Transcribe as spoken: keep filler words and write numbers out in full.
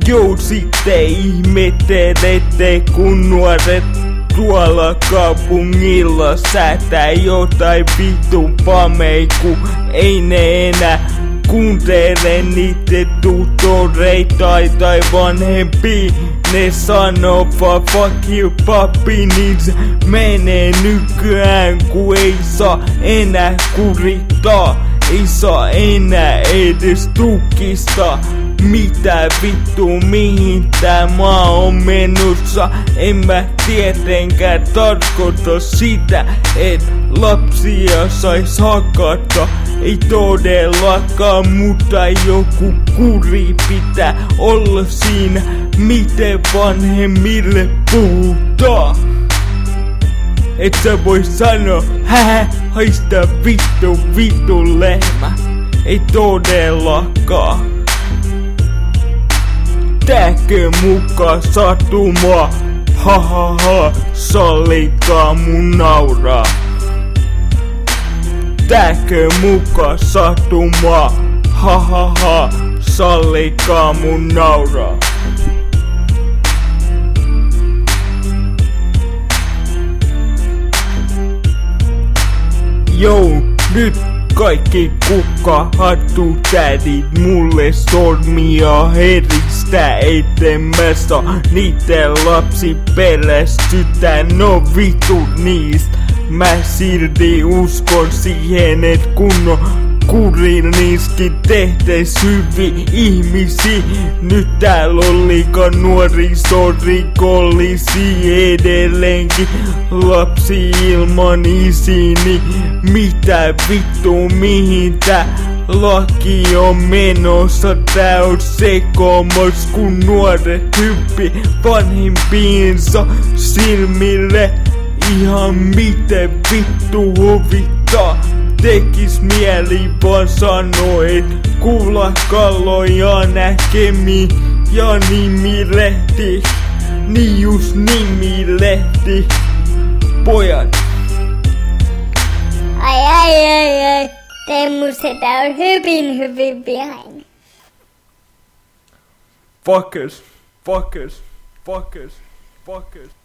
Joo, sitten ihmettelette, kun nuoret tuolla kaupungilla säätää jotain vitun pameiku. Ei ne enää kuuntele niitä tutoreita tai vanhempia. Ne sanoo vaan fuck you papi, niin se menee nykyään, kun ei saa enää kurittaa. Ei saa enää edes tukista. Mitä vittu, mihin tää maa on menossa? En mä tietenkään tarkoita sitä, et lapsia sais hakata. Ei todellakaan, mutta joku kuri pitää olla siinä, miten vanhemmille puhutaan. Et sä voi sanoa, hä, haista vittu, vittu lehmä. Ei todellakaan. Tääkö muka satuma? Ha ha ha, sallikaa mun nauraa. Tääkö muka satuma? Ha ha ha, sallikaa mun nauraa. Jou, nyt kaikki kukkahattutädit mulle sormia heristää, etten mä saa niitä lapsi pelästyttää. No vittu niistä, mä silti uskon siihen, et kun on kuriniski tehtäis hyviä ihmisiä. Nyt täällä on liika nuorisorikollisia edelleenkin. Lapsi ilman isini, mitä vittu, mihin tää laki on menossa? Tää on sekomus, kun nuoret hyppi vanhimpiinsa silmille. Ihan miten vittu huvittaa. Tekis mieli vaan sanoo, et kuulakalloja näkemi ja nimilehti. Niin just nimilehti. Pojat. Ai ai ai ai. Teemu sitä on hyvin hyvin vihainen. Fuckers, fuckers, fuckers, fuckers.